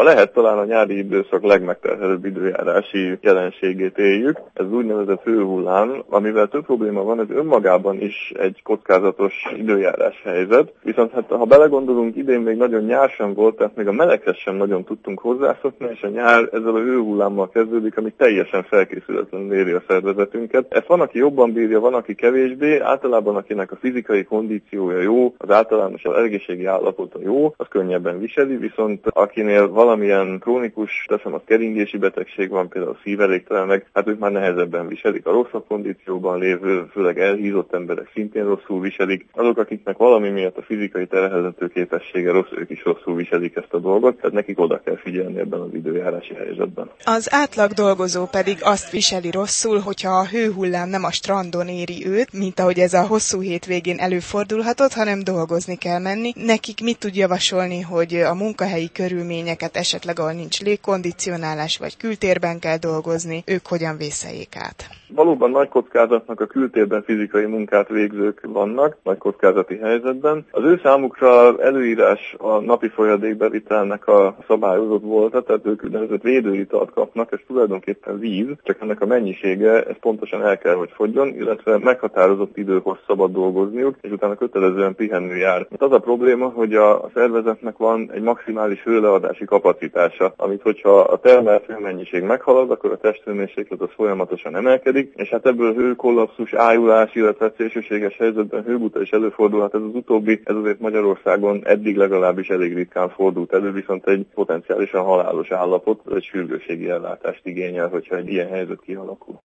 Ha lehet, talán a nyári időszak legmegterhelőbb időjárási jelenségét éljük. Ez úgynevezett hőhullám, amivel több probléma van, ez önmagában is egy kockázatos időjárás helyzet. Viszont hát, ha belegondolunk, idén még nagyon nyár sem volt, tehát még a meleghez sem nagyon tudtunk hozzászokni, és a nyár ezzel a hőhullámmal kezdődik, ami teljesen felkészületlenül éri a szervezetünket. Ezt van, aki jobban bírja, van, aki kevésbé. Általában akinek a fizikai kondíciója jó, az általános egészségi állapota jó, az könnyebben viseli, viszont akinél valamilyen krónikus, teszem az keringési betegség van, például szívelégtelenek, hát ők már nehezebben viselik. A rosszabb kondícióban lévő, főleg elhízott emberek szintén rosszul viselik. Azok, akiknek valami miatt a fizikai terhelhető képessége rossz, ők is rosszul viselik ezt a dolgot, tehát nekik oda kell figyelni ebben az időjárási helyzetben. Az átlag dolgozó pedig azt viseli rosszul, hogyha a hőhullám nem a strandon éri őt, mint ahogy ez a hosszú hétvégén előfordulhatott, hanem dolgozni kell menni. Nekik mit tud javasolni, hogy a munkahelyi körülményeket esetleg, ahol nincs légkondicionálás, vagy kültérben kell dolgozni, ők hogyan vészeljék át? Valóban nagy kockázatnak a kültérben fizikai munkát végzők vannak, nagy kockázati helyzetben. Az ő számukra előírás a napi folyadékbevitelnek a szabályozott volt, tehát ők úgynevezett védőitalt kapnak, ez tulajdonképpen víz, csak ennek a mennyisége, ez pontosan el kell, hogy fogjon, illetve meghatározott időkor szabad dolgozniuk, és utána kötelezően pihenni jár. Az a probléma, hogy a szervezetnek van egy maximális hőleadási kapacitása, amit hogyha a termelt hőmennyiség meghalad, akkor a testhőmérséklet az folyamatosan emelkedik, és hát ebből hőkollapszus, ájulás, illetve szélsőséges helyzetben hőguta is előfordulhat. Ez az utóbbi, ez azért Magyarországon eddig legalábbis elég ritkán fordult elő, viszont egy potenciálisan halálos állapot, egy sürgősségi ellátást igényel, hogyha egy ilyen helyzet kialakul.